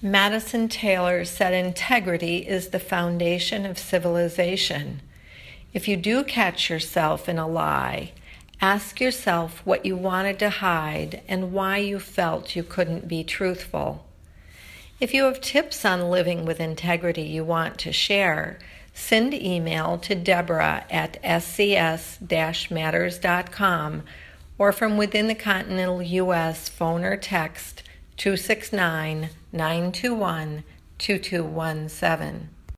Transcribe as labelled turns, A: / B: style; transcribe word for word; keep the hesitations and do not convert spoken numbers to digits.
A: Madison Taylor said integrity is the foundation of civilization. If you do catch yourself in a lie, ask yourself what you wanted to hide and why you felt you couldn't be truthful. If you have tips on living with integrity you want to share, send email to Deborah at s c s dash matters dot com or from within the continental U S phone or text two six nine, nine two one, two two one seven.